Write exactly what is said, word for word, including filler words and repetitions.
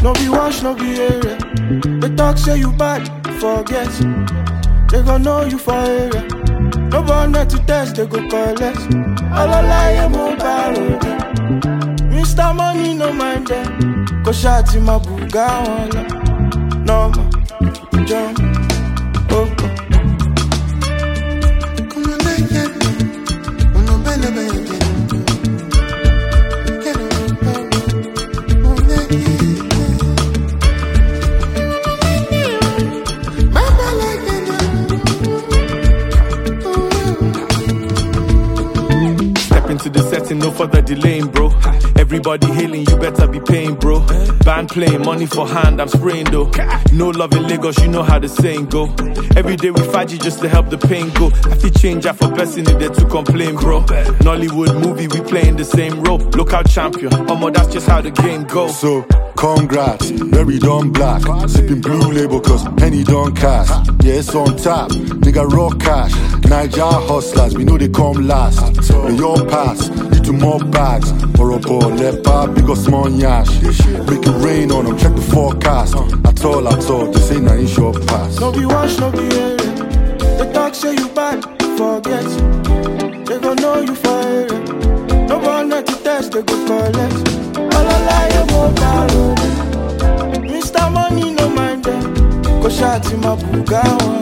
No be wash, no be area. They talk say you bad, forget. They gon' know you for area. No bonnet to test, they go collect. All I lie, mobile. Mister Money, no mind them. Go shot in my buga, no man, jump, oh. Into the setting, no further delaying, bro. Everybody hailing, you better be paying, bro. Band playing, money for hand, I'm spraying though. No love in Lagos, you know how the saying go. Every day we fight you just to help the pain go. I feel change out for blessing if they to complain, bro. Nollywood movie, we playing the same role. Local champion, omo, that's just how the game goes. So, congrats, very done black. Sipping blue label cause Henny don't cash. Yeah, it's on tap, nigga raw cash. Niger hustlers, we know they come last. They all pass, need to more bags. Or a ball, left bar, big or small yash. Make it rain on them, check the forecast. At all, at all, this ain't an issue of pass. No be wash, no be area. They talk say you bad, forget. They gon' know you for area. No bonnet to test, they go collect. All I lie, mobile. Mister Money, no mind them. Go shot in my buga.